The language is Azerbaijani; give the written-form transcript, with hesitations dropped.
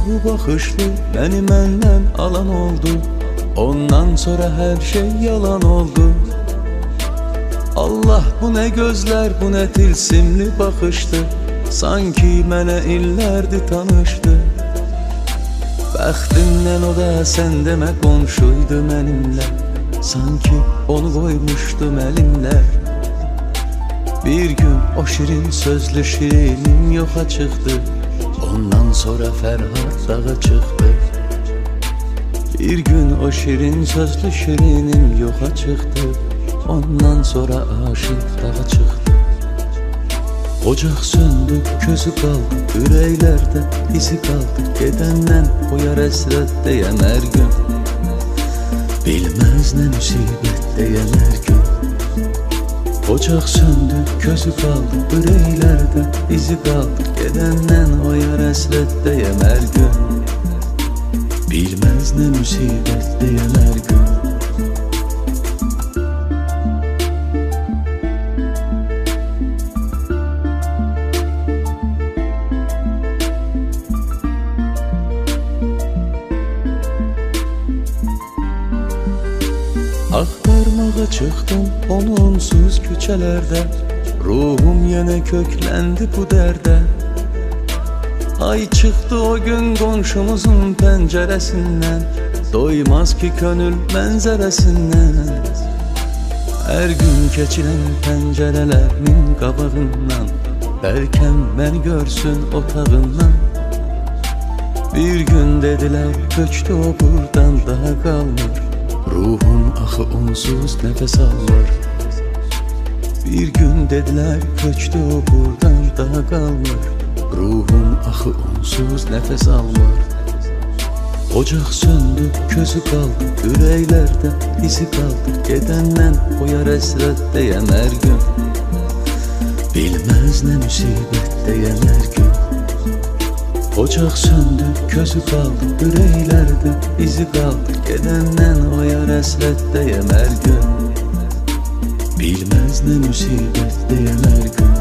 bu baxışlı məni məndən alan oldu. Ondan sonra hər şey yalan oldu. Allah, bu nə gözlər, bu nə tilsimli baxışdı. Sanki mənə illərdi tanışdı. Bəxtimdən o da sən demə qonşuydu mənimlə. Sanki onu qoymuşdum əlimlər. Bir gün o şirin sözlü şirinim yoxa çıxdı. Ondan sonra Fərhad dağa çıxdı. Bir gün o şirin sözlü şirinim yoxa çıxdı. Ondan sonra aşıq dağa çıxdı. Ocaq söndü, közü qaldı, ürəklərdə izi qaldı. Gedəndən qoyar əsrət deyən hər gün. Bilməz nə müsibət deyən hər gün. Ocaq söndü, közü qaldı, ürəklərdə izi qaldı. Gedəndən qoyar əsrət deyən hər gün. Bilməz nə müsibət deyən hər gün. Axtarmağa çıxdım onu onsuz küçələrdə. Ruhum yenə kökləndi bu dərdə. Ay çıxdı o gün qonşumuzun pəncərəsindən. Doymaz ki könül mənzərəsindən. Hər gün keçirən pəncərələrimin qabağından. Bəlkəm məni görsün otağından. Bir gün dedilər köçdü o buradan daha qalmır. Ruhum axı onsuz nəfəs almır. Bir gün dedilər köçdü o buradan daha qalmır. Ruhum axı onsuz nəfəs almır. Ocaq söndü, közü qaldı, ürəklərdə izi qaldı. Gedəndən qoyar əsrət deyən hər gün. Bilməz nə müsibət deyən hər gün. Ocaq söndü, közü qaldı, ürəklərdə izi qaldı. Gedəndən qoyar əsrət deyən hər gün. Bilməz nə müsibət deyən hər gün.